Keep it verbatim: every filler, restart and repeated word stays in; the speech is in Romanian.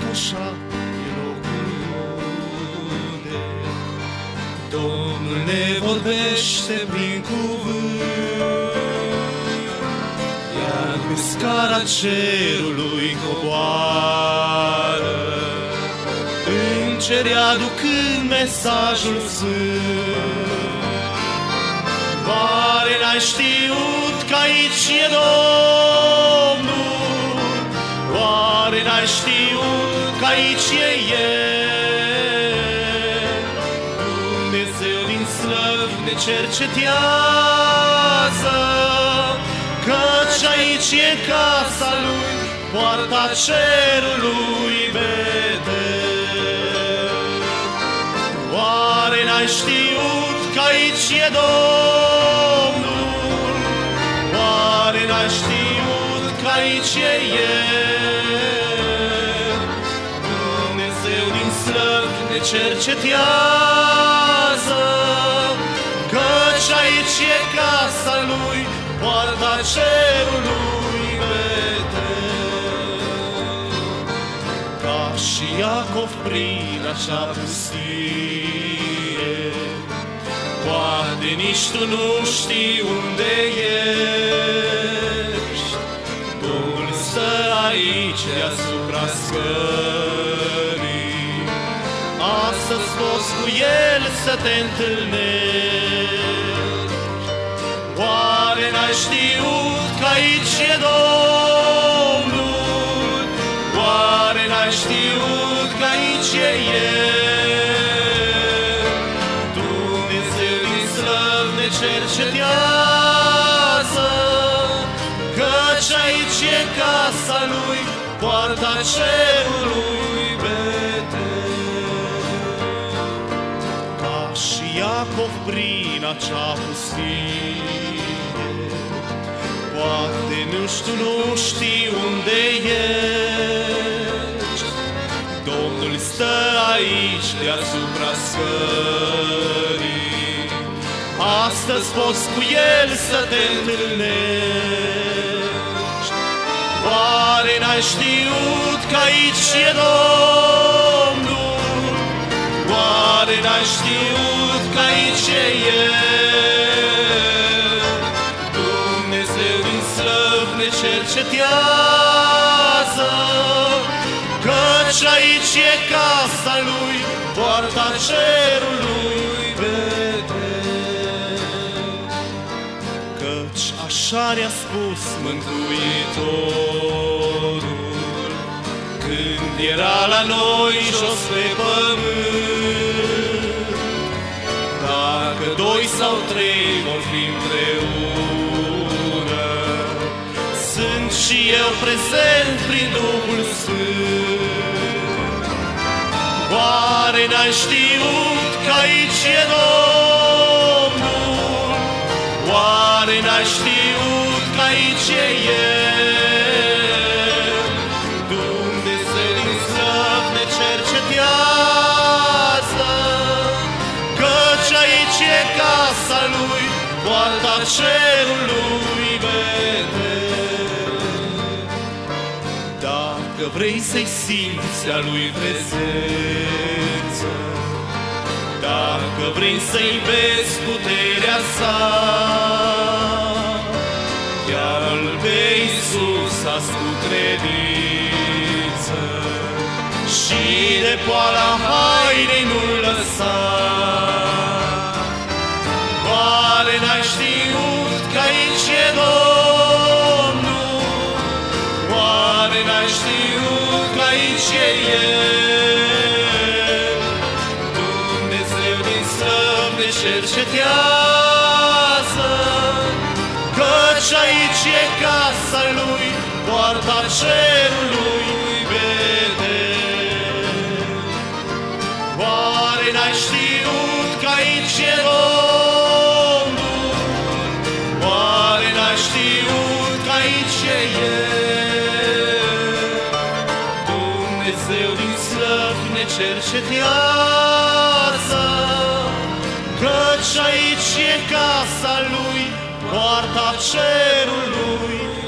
ușa e locul unde Domnul ne vorbește prin cuvânt, iar pe scara cerului coboară îngeri aducând mesajul sfânt. Oare n-ai știut că aici e Domnul? Oare n-ai știut că aici e El? Dumnezeu din slăvi ne cercetează, căci aici e casa Lui, poarta cerului vedem. Oare n-ai știut că aici e Domnul? Oare n-ai știut că aici e El? Dumnezeu din slăvi ne cercetează, căci aici e casa Lui, poarta cerului vedem. Ca și Iacov prin acea pustie, poate nici tu nu știi unde ești. Domnul stă aici deasupra scării, astăzi poți cu El să te întâlnești. Oare n-ai știut că aici e Domnul? Oare n-ai știut că aici e El? Dumnezeu din slăvi ne cercetează, căci aici e casa Lui, poarta cerului vedem. Ca și Iacov prin acea pustie, poate nu știu, nu știi unde ești. Domnul stă aici deasupra scării, astăzi poți cu El să te întâlnești. Oare n-ai știut că aici e Domnul? Oare n-ai știut că aici e El? Dumnezeu din slăvi ne cercetează, căci aici e casa Lui, poarta cerului vedem. Căci așa ne-a spus Mântuitorul, când era la noi jos pe pământ. Dacă doi sau trei vor fi împreună, sunt și eu prezent prin Duhul Sfânt. Oare n-ai știut că aici e Domnul? Oare n-ai știut că aici e El? Dumnezeu din slăvi ne cercetează, căci aici e casa Lui, poarta cerului vedem. Dacă vrei să-i simți a Lui prezență, dacă vrei să-i vezi puterea sa, chiar-L pe Iisus azi cu credință și de poala hainei nu-L lăsa. Oare n-ai știut că aici e Domnul? Oare n-ai știut că aici e El? Dumnezeu din slăvi ne cercetează, căci aici e casa Lui, poarta cerului vedem. Oare n-ai știut că aici e Domnul? Oare n-ai știut că aici e El? Dumnezeu din slăvi ne cercetează, căci aici e casa Lui, poarta cerului